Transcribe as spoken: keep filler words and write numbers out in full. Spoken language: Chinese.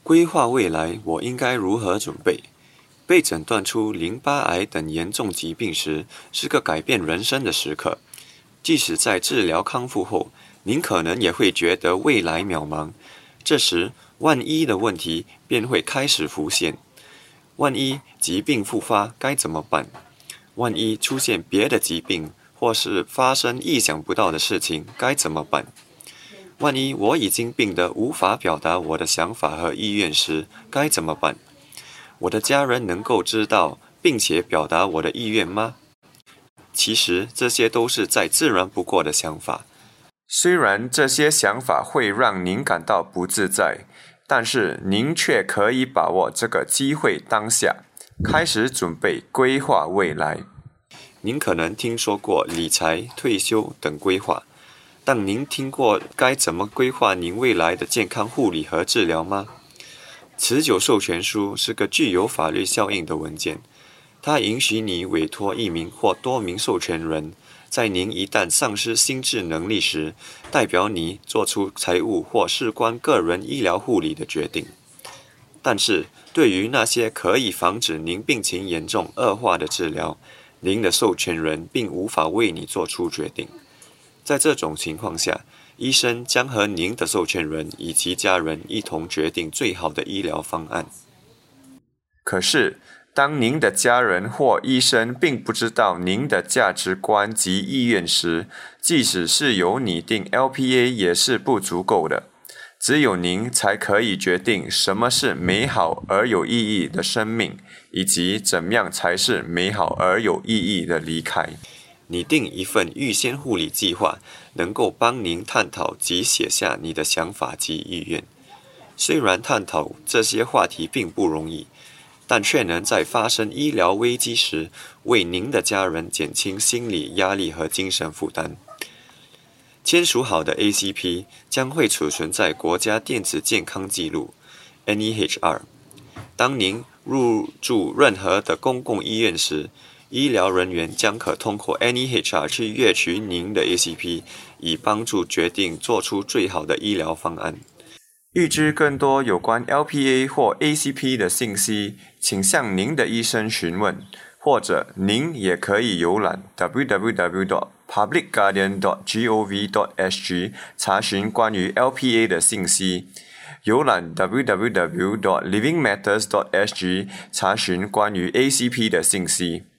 规划未来，我应该如何准备？被诊断出淋巴癌等严重疾病时，是个改变人生的时刻。即使在治疗康复后，您可能也会觉得未来渺茫。这时，万一的问题便会开始浮现。万一疾病复发该怎么办？万一出现别的疾病，或是发生意想不到的事情该怎么办？万一我已经病得无法表达我的想法和意愿时该怎么办？我的家人能够知道并且表达我的意愿吗？其实这些都是再自然不过的想法。 虽然这些想法会让您感到不自在，但是您却可以把握这个机会当下，开始准备规划未来。 您可能听说过理财、退休等规划，但您听过该怎么规划您未来的健康护理和治疗吗？持久授权书是个具有法律效应的文件，它允许你委托一名或多名授权人，在您一旦丧失心智能力时，代表你做出财务或事关个人医疗护理的决定。但是，对于那些可以防止您病情严重恶化的治疗，您的授权人并无法为你做出决定。在这种情况下，医生将和您的授权人以及家人一同决定最好的医疗方案。 可是，当您的家人或医生并不知道您的价值观及意愿时，即使是有拟定 L P A 也是不足够的。只有您才可以决定什么是美好而有意义的生命，以及怎样才是美好而有意义的离开。 拟定一份预先护理计划，能够帮您探讨及写下你的想法及意愿。虽然探讨这些话题并不容易，但却能在发生医疗危机时，为您的家人减轻心理压力和精神负担。签署好的 A C P 将会储存在国家电子健康记录 N E H R。当您入住任何的公共医院时，医疗人员将可通过 N E H R 去阅取您的 A C P， 以帮助决定做出最好的医疗方案。 预知更多有关 L P A 或 A C P 的信息，请向您的医生询问，或者您也可以浏览 w w w dot public guardian dot gov dot s g 查询关于 L P A 的信息，浏览 w w w dot living matters dot s g 查询关于 A C P 的信息。